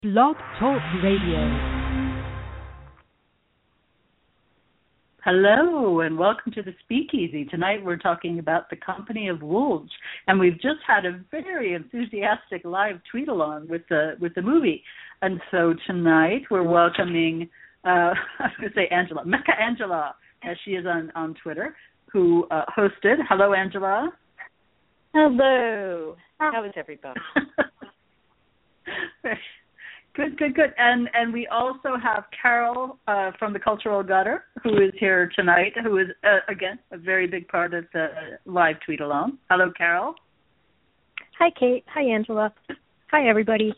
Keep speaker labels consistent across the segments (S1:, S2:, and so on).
S1: Blog Talk Radio.
S2: Hello and welcome to the Speakeasy. Tonight we're talking about The Company of Wolves, and we've just had a very enthusiastic live tweet-along with the movie. And so tonight we're welcoming, I was going to say Angela, Mecca Angela, as she is on Twitter, who hosted. Hello, Angela.
S3: Hello. How is everybody?
S2: Good. And we also have Carol from the Cultural Gutter, who is here tonight, who is, again, a very big part of the live tweet-along. Hello, Carol.
S4: Hi, Kate. Hi, Angela. Hi, everybody.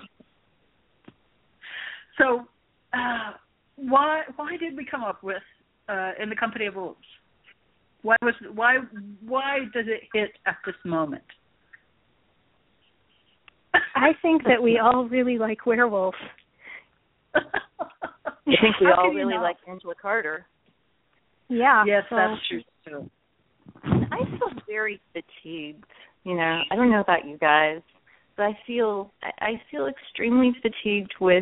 S2: So why did we come up with In the Company of Wolves? Why does it hit at this moment?
S4: I think that we all really like werewolves.
S3: I think we all really like Angela Carter.
S4: Yeah.
S2: Yes, that's true too.
S3: I feel very fatigued. I don't know about you guys, but I feel extremely fatigued with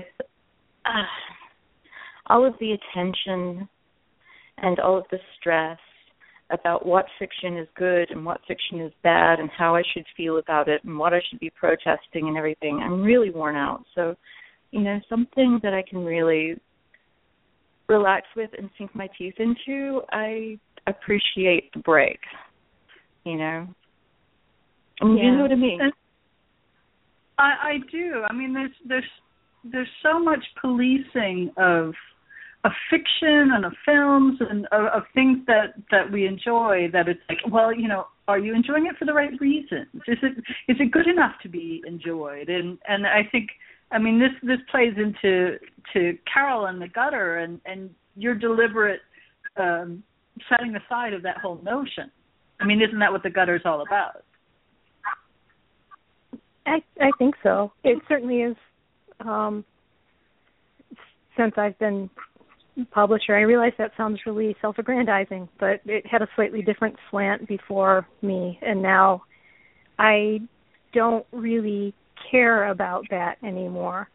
S3: all of the attention and all of the stress about what fiction is good and what fiction is bad and how I should feel about it and what I should be protesting and everything. I'm really worn out. So, something that I can really relax with and sink my teeth into, I appreciate the break, You know what I mean?
S2: I do. I mean, there's so much policing of fiction and of films and of things that we enjoy, that it's like, well, are you enjoying it for the right reasons? Is it good enough to be enjoyed? And I think, this plays into Carol and the Gutter and your deliberate setting aside of that whole notion. Isn't that what the Gutter's all about?
S4: I think so. It certainly is. Since I've been publisher, I realize that sounds really self-aggrandizing, but it had a slightly different slant before me, and now I don't really care about that anymore,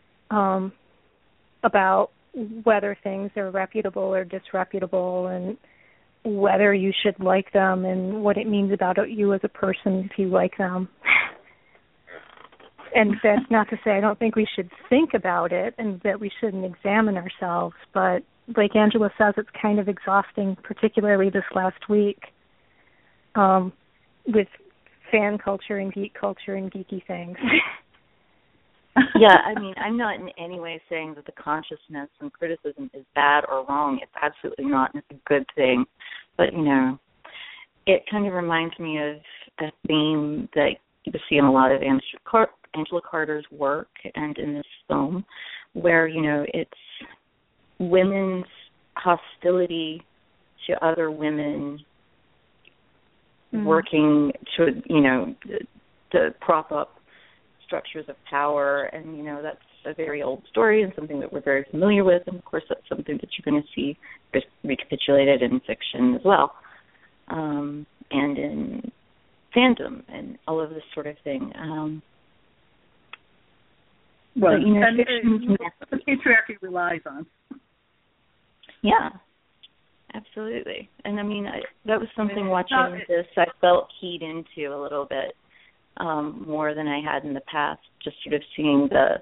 S4: about whether things are reputable or disreputable and whether you should like them and what it means about you as a person if you like them. And that's not to say I don't think we should think about it and that we shouldn't examine ourselves, but like Angela says, it's kind of exhausting, particularly this last week, with fan culture and geek culture and geeky things.
S3: Yeah, I'm not in any way saying that the consciousness and criticism is bad or wrong. It's absolutely not, and it's a good thing. But, it kind of reminds me of a theme that you see in a lot of Angela Carter's work and in this film, where, it's women's hostility to other women working to prop up structures of power. And, that's a very old story and something that we're very familiar with. And, of course, that's something that you're going to see recapitulated in fiction as well, and in fandom and all of this sort of thing.
S2: The patriarchy relies on.
S3: Yeah, absolutely. And that was something watching this I felt keyed into a little bit more than I had in the past. Just sort of seeing the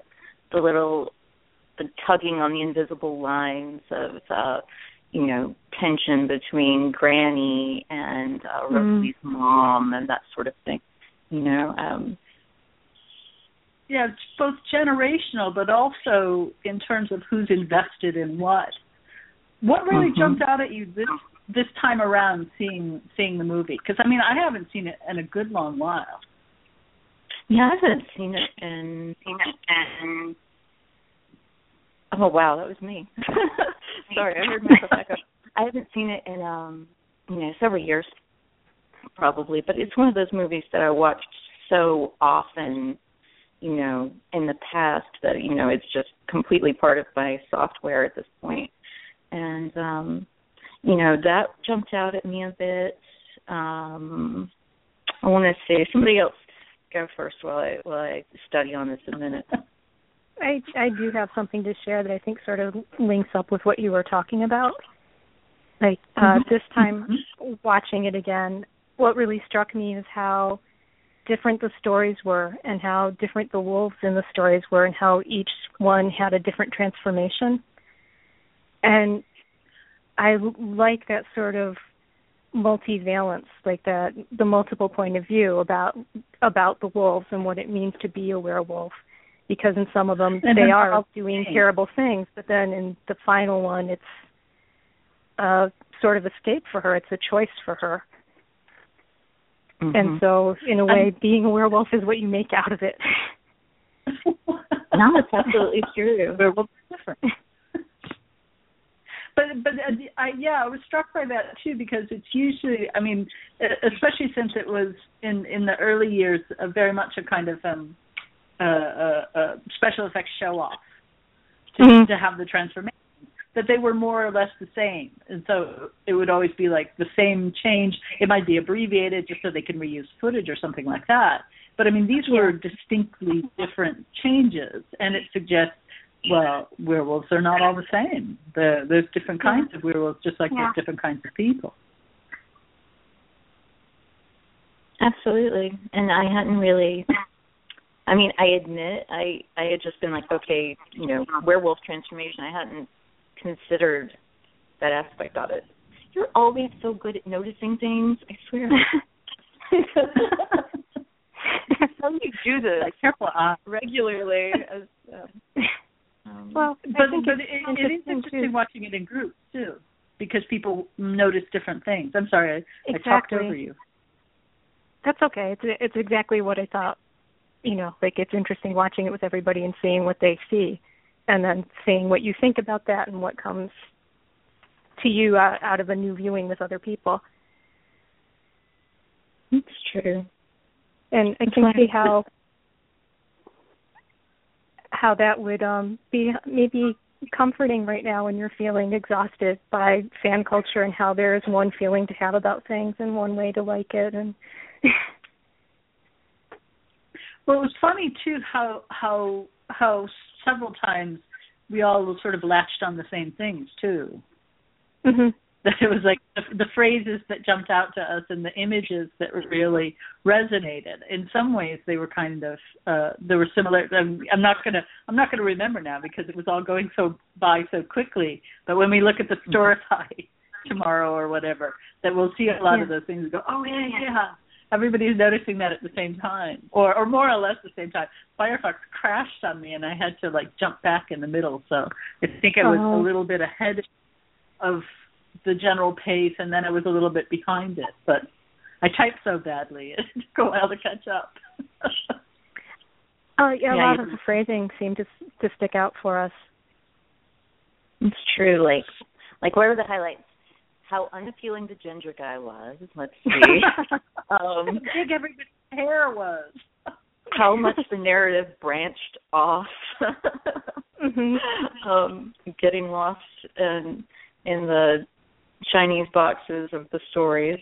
S3: tugging on the invisible lines of tension between Granny and Rosie's mom and that sort of thing.
S2: Yeah, it's both generational, but also in terms of who's invested in what. What really jumped out at you this time around seeing the movie? Because I haven't seen it in a good long while.
S3: Yeah, I haven't seen it in. Oh wow, that was me. Sorry, I heard myself back up. I haven't seen it in several years, probably. But it's one of those movies that I watched so often, in the past that it's just completely part of my software at this point. And, that jumped out at me a bit. I want to say, somebody else go first while I study on this a minute.
S4: I do have something to share that I think sort of links up with what you were talking about. Like this time watching it again, what really struck me is how different the stories were and how different the wolves in the stories were and how each one had a different transformation. And I like that sort of multivalence, like that, the multiple point of view about the wolves and what it means to be a werewolf. Because in some of them, they are doing terrible things, but then in the final one, it's a sort of escape for her. It's a choice for her. Mm-hmm. And so, in a way, being a werewolf is what you make out of it.
S3: No, it's absolutely true.
S2: Werewolves are different. But I was struck by that too, because it's usually, I mean, especially since it was in the early years, very much a kind of special effects show off to have the transformation, that they were more or less the same, and so it would always be like the same change. It might be abbreviated just so they can reuse footage or something like that. But I mean, these were distinctly different changes, and it suggests, well, werewolves are not all the same. There's different kinds of werewolves, just like there's different kinds of people.
S3: Absolutely. And I hadn't really, I mean, I admit I had just been like, okay, you know, werewolf transformation. I hadn't considered that aspect of it. You're always so good at noticing things, I swear. How do you do this regularly?
S2: Well, but it is interesting watching it in groups too, because people notice different things. I'm sorry, I talked over you.
S4: That's okay. It's exactly what I thought. You know, like it's interesting watching it with everybody and seeing what they see, and then seeing what you think about that and what comes to you out of a new viewing with other people.
S3: It's true.
S4: And I can see how that would be maybe comforting right now when you're feeling exhausted by fan culture, and how there is one feeling to have about things and one way to like it. And
S2: well, it was funny too how several times we all sort of latched on the same things too. Mm-hmm. That it was like the phrases that jumped out to us and the images that really resonated. In some ways, they were kind of they were similar. I'm not gonna remember now because it was all going by so quickly. But when we look at the Storify tomorrow or whatever, that we'll see a lot of those things and go, oh yeah. Everybody's noticing that at the same time, or more or less the same time. Firefox crashed on me, and I had to like jump back in the middle. So I think I was a little bit ahead of the general pace, and then I was a little bit behind it. But I typed so badly, it took a while to catch up.
S4: A lot of the phrasing seemed to stick out for us.
S3: It's true. Like what are the highlights? How unappealing the ginger guy was. Let's see.
S2: How big everybody's hair was.
S3: How much the narrative branched off. Getting lost in the Chinese boxes of the stories.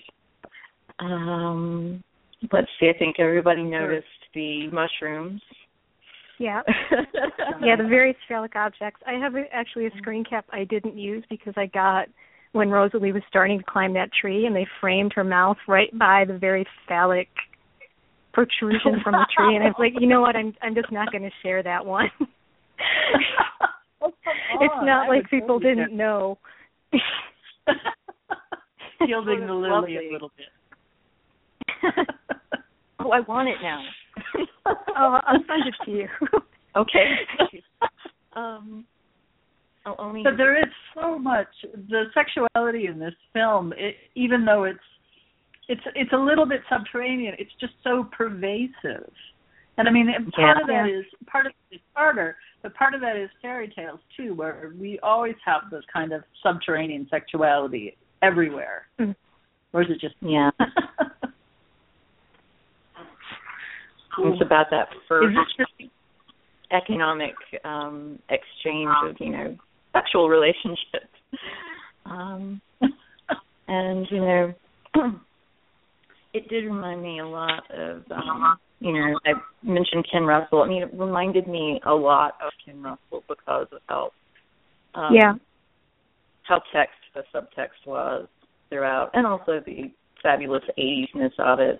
S3: Let's see. I think everybody noticed the mushrooms.
S4: Yeah. Yeah, the various phallic objects. I have actually a screen cap I didn't use because I got when Rosalie was starting to climb that tree, and they framed her mouth right by the very phallic protrusion from the tree, and I was like, you know what, I'm just not going to share that one. It's not like people didn't know.
S2: Shielding the lily a little bit.
S3: Oh, I want it now.
S4: I'll send it to you.
S3: Okay.
S2: But there is so much the sexuality in this film. Even though it's a little bit subterranean, it's just so pervasive. And I mean, part of it is harder, but part of that is fairy tales too, where we always have this kind of subterranean sexuality everywhere. Mm. Or is it just
S3: It's about that first economic exchange of, sexual relationships. And, it did remind me a lot of I mentioned Ken Russell. I mean, it reminded me a lot of Ken Russell because of how the subtext was throughout, and also the fabulous 80s-ness of it.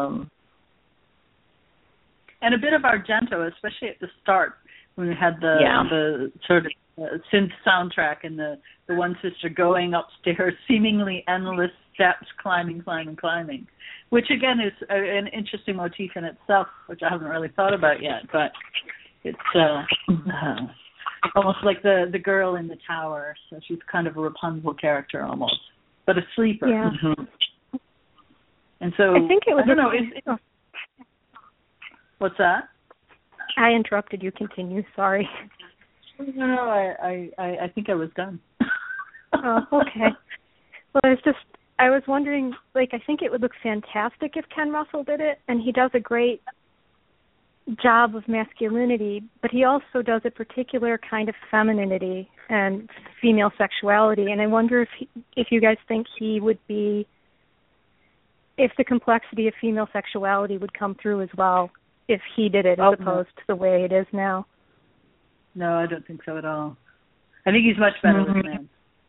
S2: And a bit of Argento, especially at the start when we had the sort of synth soundtrack and the one sister going upstairs, seemingly endless steps, climbing, which again is an interesting motif in itself, which I haven't really thought about yet. But it's almost like the girl in the tower. So she's kind of a Rapunzel character almost, but a sleeper.
S4: Yeah.
S2: Mm-hmm. And so
S4: I think it was.
S2: I don't know. What's that?
S4: I interrupted you. Continue. Sorry.
S2: No, I think I was done.
S4: Oh, okay. Well, I was wondering, I think it would look fantastic if Ken Russell did it, and he does a great job of masculinity, but he also does a particular kind of femininity and female sexuality, and I wonder if you guys think he would be, if the complexity of female sexuality would come through as well if he did it as opposed to the way it is now.
S2: No, I don't think so at all. I think he's much better with men.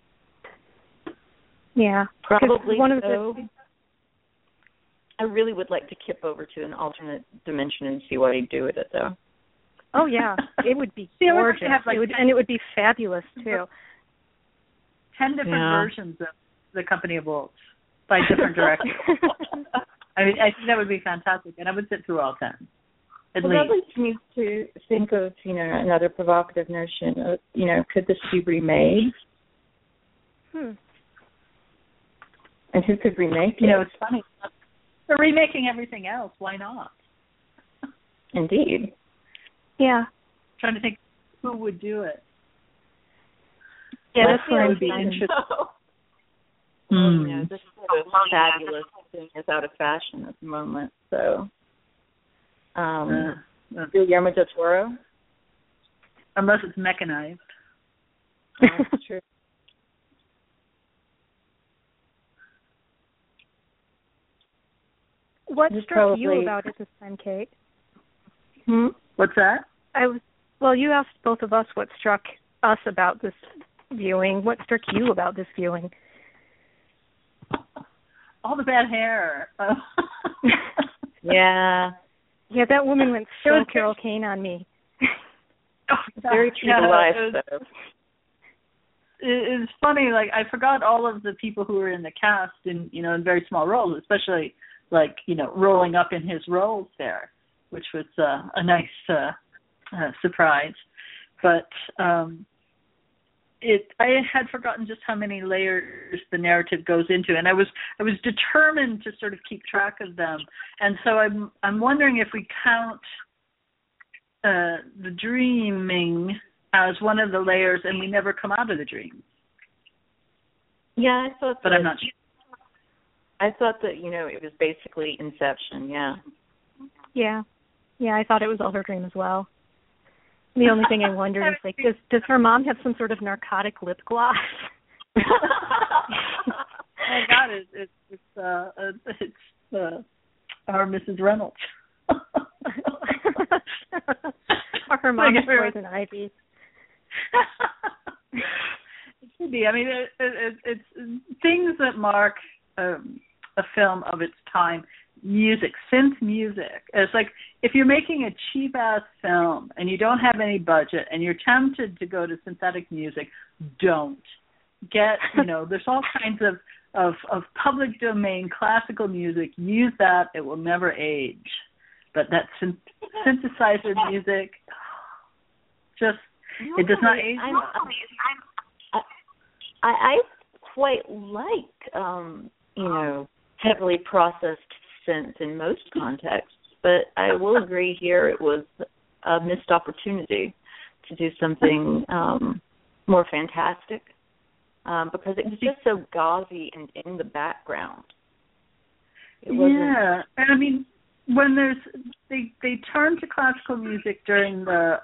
S3: Yeah, probably
S4: one of
S3: so. I really would like to kip over to an alternate dimension and see what he'd do with it, though.
S4: Oh yeah, it would be gorgeous. It would be fabulous too.
S2: 10 different versions of The Company of Wolves by different directors. I mean, I think that would be fantastic, and I would sit through all 10.
S3: That leads me to think of, another provocative notion of, could this be remade? And who could remake it?
S2: It's funny. They're remaking everything else. Why not?
S3: Indeed.
S4: Yeah.
S2: I'm trying to think who would do it.
S3: Yeah, that's what would be interesting. This sort of fabulous thing is out of fashion at the moment, so... Guillermo del Toro?
S2: Unless it's mechanized.
S3: That's true.
S4: What struck you about it this time, Kate?
S2: What's that?
S4: You asked both of us what struck us about this viewing. What struck you about this viewing?
S2: All the bad hair.
S3: Yeah.
S4: Yeah, that woman went so Carol Kane on me.
S3: Very true to life, though.
S2: It's funny, I forgot all of the people who were in the cast in very small roles, especially rolling up in his roles there, which was a nice surprise. But I had forgotten just how many layers the narrative goes into, and I was determined to sort of keep track of them. And so I'm wondering if we count the dreaming as one of the layers, and we never come out of the dream.
S3: Yeah, I thought,
S2: but I'm not sure.
S3: I thought that it was basically Inception. Yeah.
S4: Yeah, I thought it was all her dream as well. The only thing I wondered is, does her mom have some sort of narcotic lip gloss?
S2: Oh God, it's our Mrs. Reynolds.
S4: Or her mom is Poison Ivy.
S2: It should be. I mean, it's things that mark a film of its time. Music, synth music. It's like if you're making a cheap-ass film and you don't have any budget and you're tempted to go to synthetic music, don't. There's all kinds of public domain classical music. Use that. It will never age. But that synthesizer music, it does not age.
S3: I quite like, heavily processed synth in most contexts, but I will agree here it was a missed opportunity to do something more fantastic because it was just so gauzy and in the background.
S2: Yeah, and I mean, when they turn to classical music during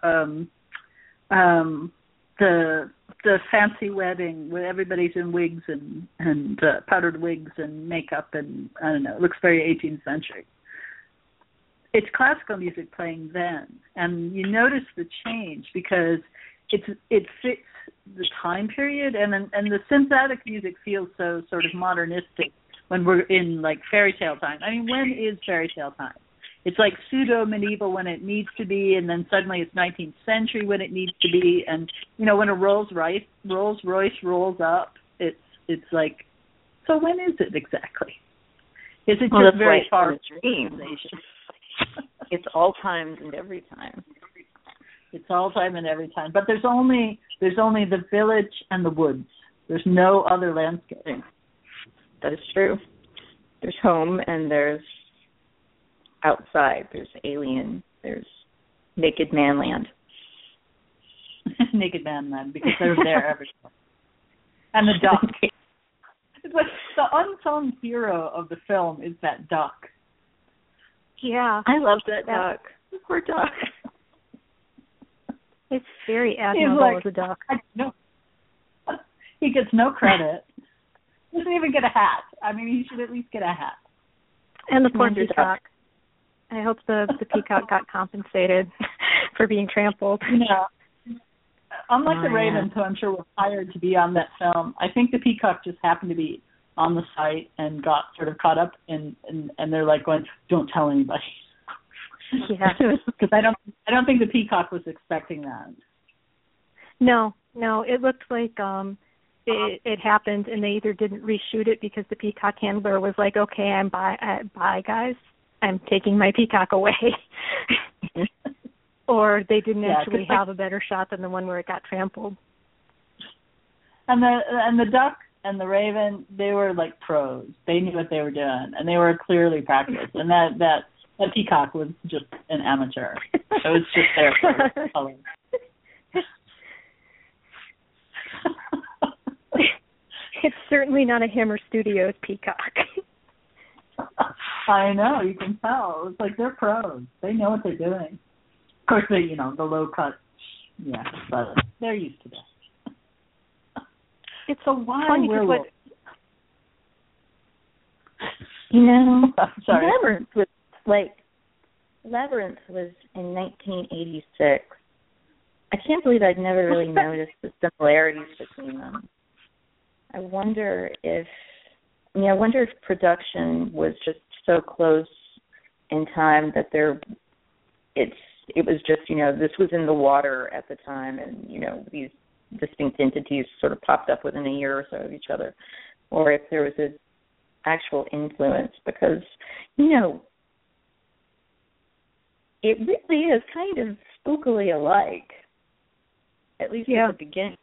S2: the fancy wedding where everybody's in wigs and powdered wigs and makeup and I don't know, it looks very 18th century. it's classical music playing then, and you notice the change because it fits the time period, and the synthetic music feels so sort of modernistic when we're in like fairy tale time. I mean, when is fairy tale time? It's like pseudo medieval when it needs to be, and then suddenly it's 19th century when it needs to be, and you know when a Rolls Royce rolls up, it's like, so when is it exactly? Is it just very far?
S3: It's all times and every time.
S2: It's all time and every time. But there's only the village and the woods. There's no other landscape.
S3: That is true. There's home and there's outside. There's alien. There's naked man land.
S2: Naked man land, because they're there everywhere. And the duck. It's like the unsung hero of the film is that duck.
S4: Yeah.
S3: I love that duck. Poor duck.
S4: It's very admirable as a duck.
S2: No. He gets no credit. He doesn't even get a hat. I mean, he should at least get a hat.
S4: And the poor peacock. I hope the peacock got compensated for being trampled.
S2: Yeah. Unlike the ravens, who I'm sure were hired to be on that film, I think the peacock just happened to be on the site and got sort of caught up, and they're like going, "Don't tell anybody."
S4: Yeah,
S2: because I don't think the peacock was expecting that.
S4: No, it looked like it happened, and they either didn't reshoot it because the peacock handler was like, "Okay, I'm bye guys, I'm taking my peacock away," or they didn't actually have a better shot than the one where it got trampled.
S2: And the duck and the raven, they were like pros. They knew what they were doing, and they were clearly practiced. And that peacock was just an amateur. It was just there for color.
S4: It's certainly not a Hammer Studios peacock.
S2: I know, you can tell. It's like they're pros. They know what they're doing. Of course, the low cut, but they're used to that.
S4: It's so funny
S2: werewolf.
S3: Sorry. Labyrinth was in 1986. I can't believe I'd never really noticed the similarities between them. I wonder if production was just so close in time that it was just, this was in the water at the time, and, these distinct entities sort of popped up within a year or so of each other, or if there was an actual influence, because, it really is kind of spookily alike, at least at the beginning.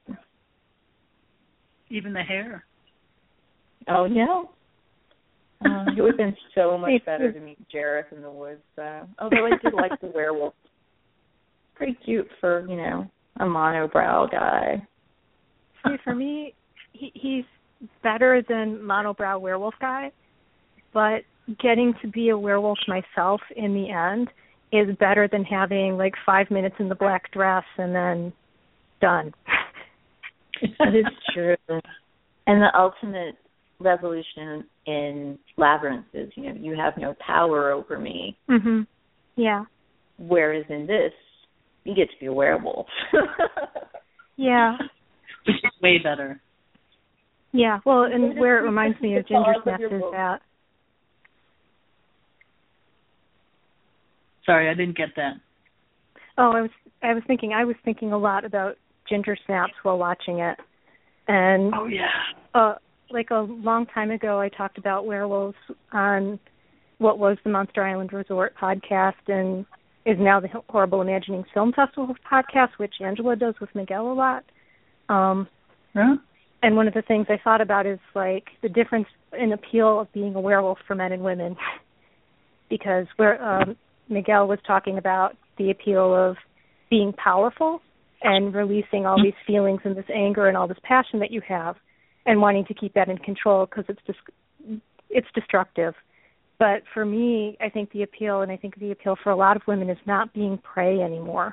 S2: Even the hair.
S3: Oh, yeah. It would have been so much better to meet Jareth in the woods, although I did like the werewolf. Pretty cute for, a monobrow guy.
S4: See, for me, he's better than monobrow werewolf guy, but getting to be a werewolf myself in the end is better than having 5 minutes in the black dress and then done.
S3: That is true. And the ultimate resolution in Labyrinth is, you have no power over me.
S4: Mhm. Yeah.
S3: Whereas in this, you get to be a werewolf.
S4: Yeah.
S2: Which is way better.
S4: Yeah. Well, and where it reminds me of Ginger Snaps is that.
S2: Sorry, I didn't get that.
S4: Oh, I was thinking a lot about Ginger Snaps while watching it. And
S2: oh yeah.
S4: A long time ago, I talked about werewolves on what was the Monster Island Resort podcast and is now the Horrible Imagining Film Festival podcast, which Angela does with Miguel a lot. And one of the things I thought about is the difference in appeal of being a werewolf for men and women, because Miguel was talking about the appeal of being powerful and releasing all these feelings and this anger and all this passion that you have, and wanting to keep that in control because it's destructive. But for me, I think the appeal for a lot of women is not being prey anymore.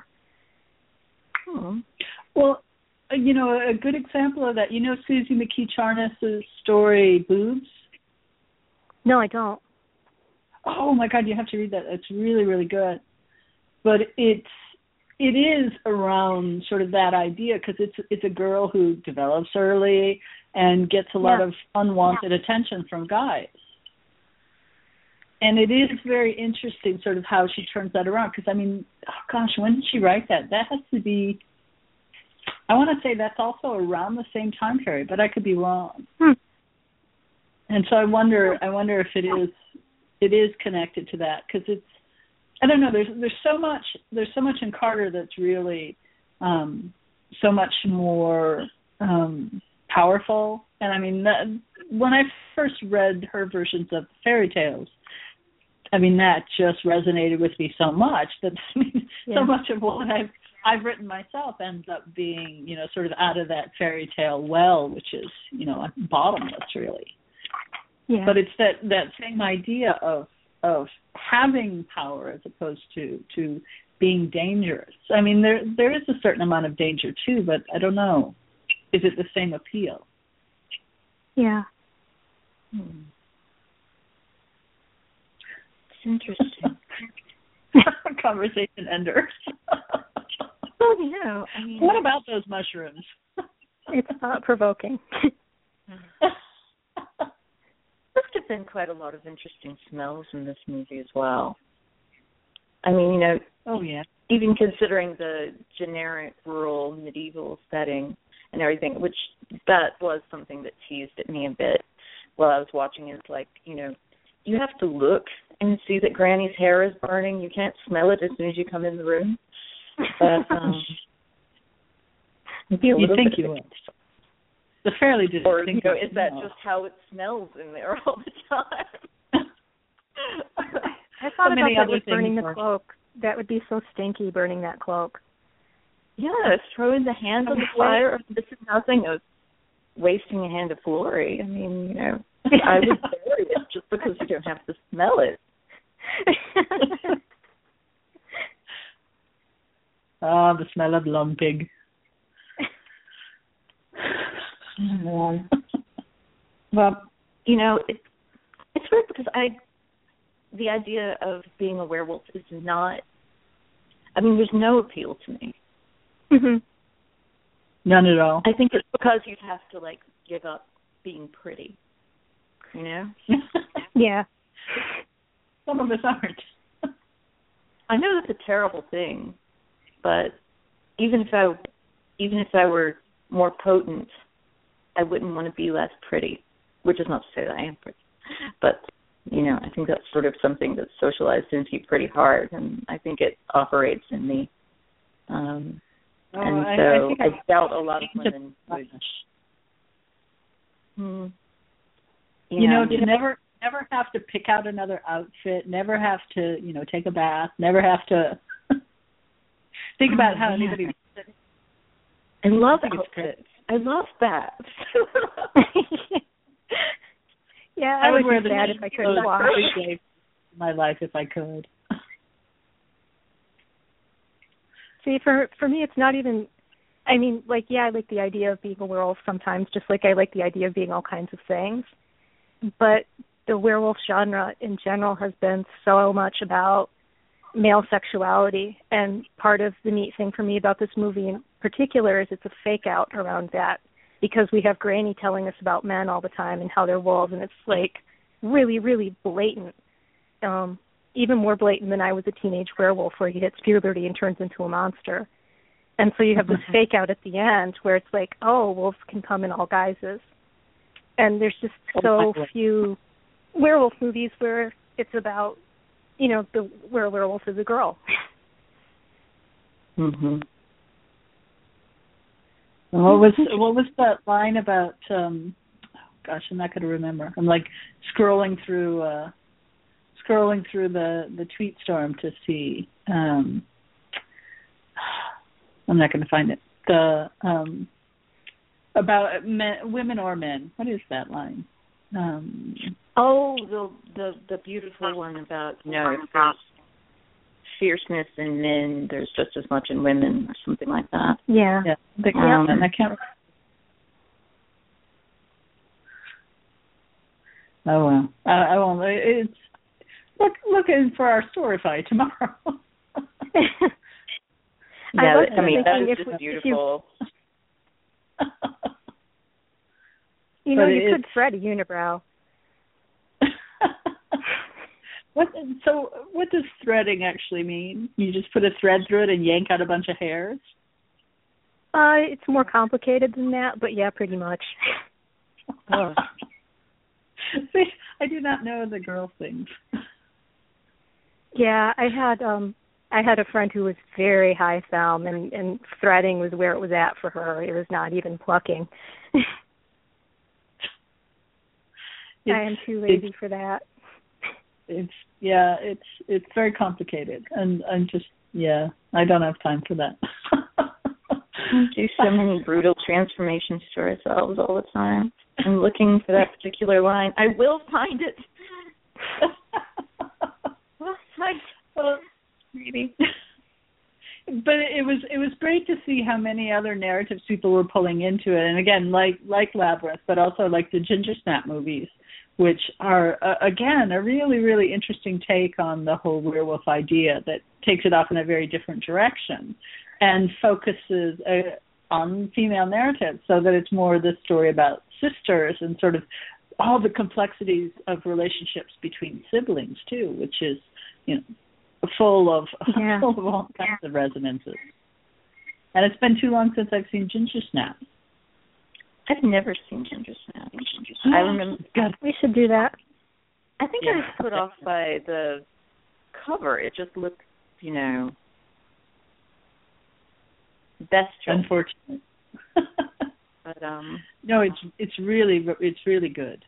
S2: Well, a good example of that, Susie McKee Charnis's story, Boobs?
S4: No, I don't.
S2: oh my God, you have to read that. It's really, really good. But it is around sort of that idea, because it's a girl who develops early and gets a lot of unwanted attention from guys. And it is very interesting sort of how she turns that around, because, I mean, oh gosh, when did she write that? That has to be, I want to say that's also around the same time period, but I could be wrong. And so I wonder if it is connected to that, because it's, I don't know, there's so much in Carter that's really so much more powerful. And I mean, when I first read her versions of fairy tales, I mean, that just resonated with me so much that so much of what I've written myself ends up being, you know, sort of out of that fairy tale well, which is, you know, bottomless, really. Yeah. But it's that same idea of having power as opposed to being dangerous. I mean, there is a certain amount of danger too, but I don't know. Is it the same appeal?
S4: Yeah.
S3: It's interesting.
S2: Conversation ender.
S3: Well, you know, I mean,
S2: what about those mushrooms?
S4: It's thought-provoking.
S3: Must have been quite a lot of interesting smells in this movie as well. I mean, you know, even considering the generic rural medieval setting and everything, which that was something that teased at me a bit while I was watching it. It's like, you know, you have to look and see that Granny's hair is burning. You can't smell it as soon as you come in the room. But
S2: you think you would. The fairly distinct.
S3: Or, you know, is that just how it smells in there all the time?
S4: I thought about that with burning the cloak. That would be so stinky, burning that cloak.
S3: Yes, throwing the hand on the fire. This is nothing of wasting a hand of glory. I mean, you know, I would bury it just because you don't have to smell it.
S2: The smell of lumpig.
S3: Well, you know, it's weird because the idea of being a werewolf is not, I mean, there's no appeal to me.
S4: Mm-hmm.
S2: None at all.
S3: I think it's because you'd have to, like, give up being pretty, you know?
S4: Yeah.
S2: Some of us aren't.
S3: I know that's a terrible thing, but even if I were more potent, I wouldn't want to be less pretty, which is not to say that I am pretty. But, you know, I think that's sort of something that's socialized into you pretty hard, and I think it operates in me. And so I doubt a lot of women would.
S2: You know, to never have to pick out another outfit, never have to, you know, take a bath, never have to think about how anybody.
S3: I love outfits. I love that.
S4: Yeah, I would wear that if I could wash
S2: every day of my life if I could.
S4: See, for me, it's not even. I mean, like, yeah, I like the idea of being a werewolf sometimes, just like I like the idea of being all kinds of things. But the werewolf genre in general has been so much about male sexuality, and part of the neat thing for me about this movie in particular is it's a fake out around that, because we have Granny telling us about men all the time and how they're wolves, and it's like really, really blatant, even more blatant than I was a teenage werewolf where he hits puberty and turns into a monster. And so you have this fake out at the end where it's like, oh, wolves can come in all guises. And there's just so few werewolf movies where it's about, you know, where a werewolf is a girl.
S2: Mm-hmm. What was that line about? Gosh, I'm not going to remember. I'm like scrolling through the tweet storm to see. I'm not going to find it. The about women or men. What is that line?
S3: The beautiful one about, you know, if there's fierceness in men, there's just as much in women, or something like that.
S4: Yeah.
S2: And I can't. Oh well, I won't. look in for our Storify tomorrow.
S3: Yeah, I mean, that is just beautiful.
S4: You know, you could thread a unibrow.
S2: So what does threading actually mean? You just put a thread through it and yank out a bunch of hairs?
S4: It's more complicated than that, but yeah, pretty much.
S2: Oh. See, I do not know the girl things.
S4: Yeah, I had a friend who was very high thumb, and threading was where it was at for her. It was not even plucking. I am too lazy for that.
S2: It's very complicated, and I'm just I don't have time for that.
S3: We do so many brutal transformations to ourselves all the time. I'm looking for that particular line. I will find it.
S2: Maybe. But it was great to see how many other narratives people were pulling into it, and again, like Labyrinth, but also like the Ginger Snap movies, which are again a really, really interesting take on the whole werewolf idea that takes it off in a very different direction and focuses on female narratives, so that it's more the story about sisters and sort of all the complexities of relationships between siblings too, which is, you know, full of all kinds of resonances. And it's been too long since I've seen Ginger Snap.
S3: I've never seen Ginger Snap. I remember.
S2: God.
S4: We should do that.
S3: I think I was put off by the cover. It just looked, you know, bestial.
S2: Unfortunate.
S3: But
S2: no, it's really good.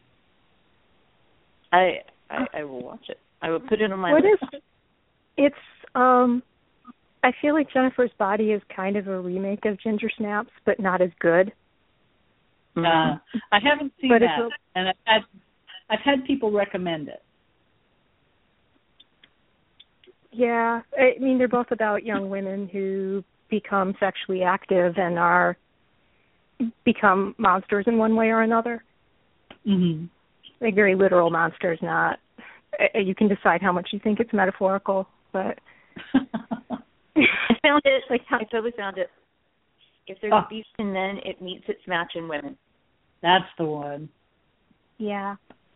S3: I will watch it. I will put it on my
S4: list. It's I feel like Jennifer's Body is kind of a remake of Ginger Snaps, but not as good.
S2: I haven't seen that, and I've had people recommend it.
S4: Yeah, I mean, they're both about young women who become sexually active and become monsters in one way or another.
S2: Mm-hmm.
S4: Like very literal monsters, not. You can decide how much you think it's metaphorical, but
S3: I found it. I totally found it. If there's a beast in men, it meets its match in women.
S2: That's the one.
S4: Yeah.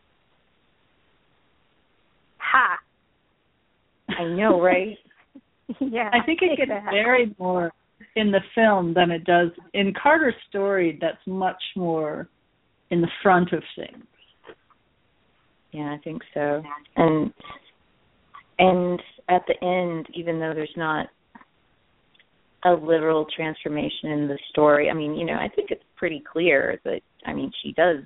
S4: Ha!
S3: I know, right?
S4: Yeah.
S2: I think it gets buried more in the film than it does in Carter's story. That's much more in the front of things.
S3: Yeah, I think so. And at the end, even though there's not a literal transformation in the story, I mean, you know, I think it's pretty clear that, I mean, she does,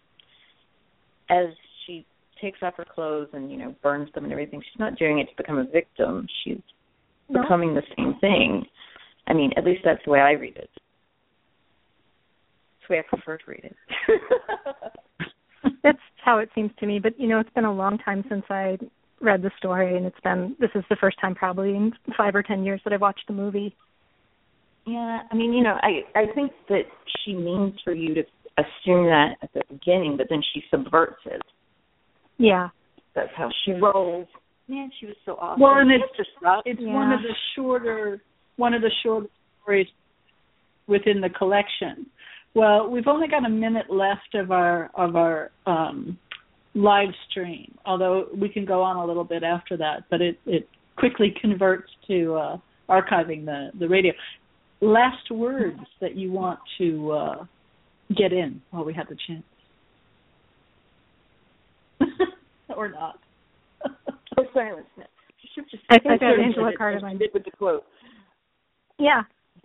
S3: as she takes off her clothes and, you know, burns them and everything, she's not doing it to become a victim. She's becoming the same thing. I mean, at least that's the way I read it. That's the way I prefer to read it.
S4: That's how it seems to me. But, you know, it's been a long time since I read the story, and this is the first time probably in 5 or 10 years that I've watched the movie.
S3: Yeah, I mean, you know, I think that she means for you to assume that at the beginning, but then she subverts it.
S4: Yeah.
S3: That's how she rolls. Man, she was so awesome.
S2: Well, and it's one of the shorter stories within the collection. Well, we've only got a minute left of our live stream, although we can go on a little bit after that, but it quickly converts to archiving the radio. Last words that you want to get in while we have the chance. Or not.
S3: Or silence.
S4: I think that Angela Carter
S3: did with the quote.
S4: Yeah.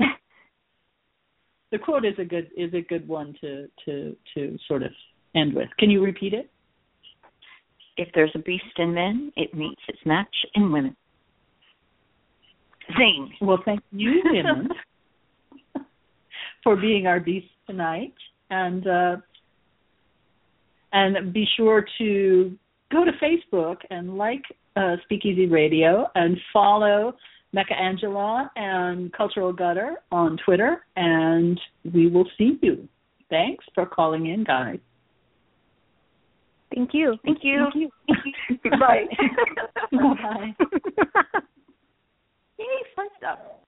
S2: The quote is a good one to sort of end with. Can you repeat it?
S3: If there's a beast in men, it meets its match in women. Zing.
S2: Well, thank you, women, for being our beast tonight, and be sure to go to Facebook and like Speakeasy Radio and follow Mecca Angela and Cultural Gutter on Twitter, and we will see you. Thanks for calling in, guys.
S4: Thank you.
S3: Thank you.
S2: Bye.
S3: Bye. Yay, fun stuff.